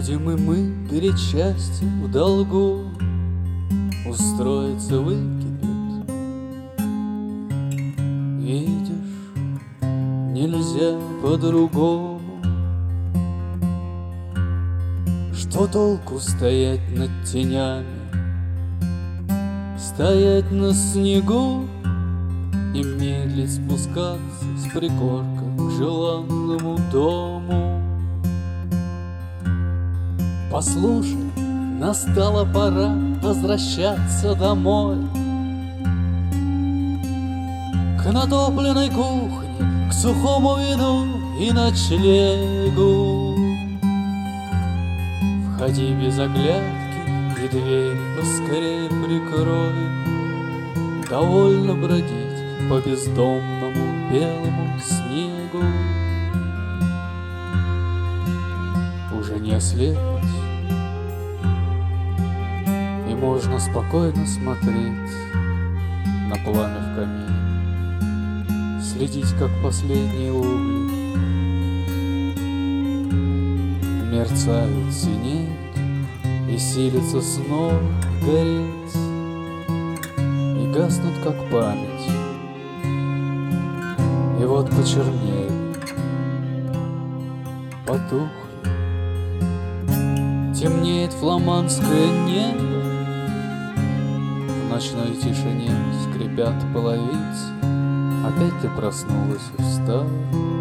Будем и мы перед счастьем в долгу, устроиться выкипит. Видишь, нельзя по-другому. Что толку стоять над тенями, стоять на снегу и медлить спускаться с пригорка к желанному дому? Послушай, настала пора возвращаться домой, к натопленной кухне, к сухому вину и ночлегу. Входи без оглядки и дверь поскорее прикрой. Довольно бродить по бездомному белому снегу. Уже не ослепнуть, и можно спокойно смотреть на пламя в камине, следить, как последние угли мерцают, синеют и силятся снова гореть, и гаснут, как память, и вот почернели, потухли. Темнеет фламандское небо, в ночной тишине скрипят половицы. Опять ты проснулась и встала.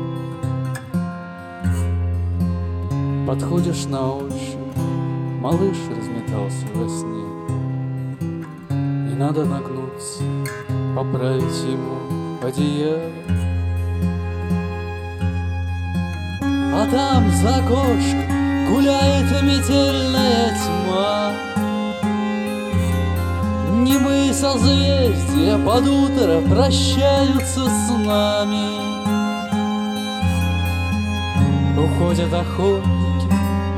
Подходишь на ощупь, малыш разметался во сне, и надо нагнуться, поправить ему одеяло. А там за окошком гуляет метельная тьма. Небы созвездия под утро прощаются с нами. Уходят охотники,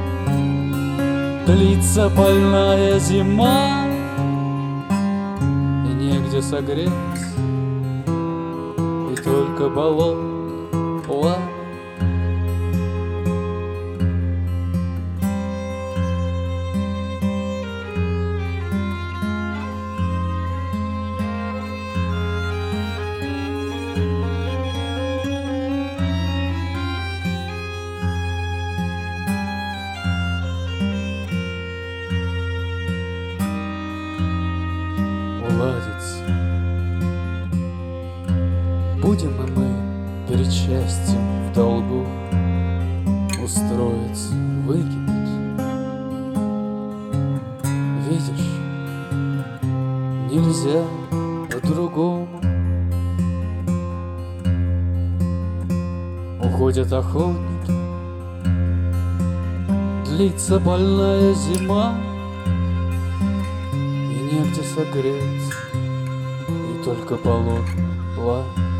длится больная зима, и негде согреться, и только болотное пламя. Уладится. Будем и мы перед счастьем в долгу, устроиться, выкипеть. Видишь, нельзя по-другому. Уходят охотники, длится больная зима, и негде согреться, и только болотное пламя.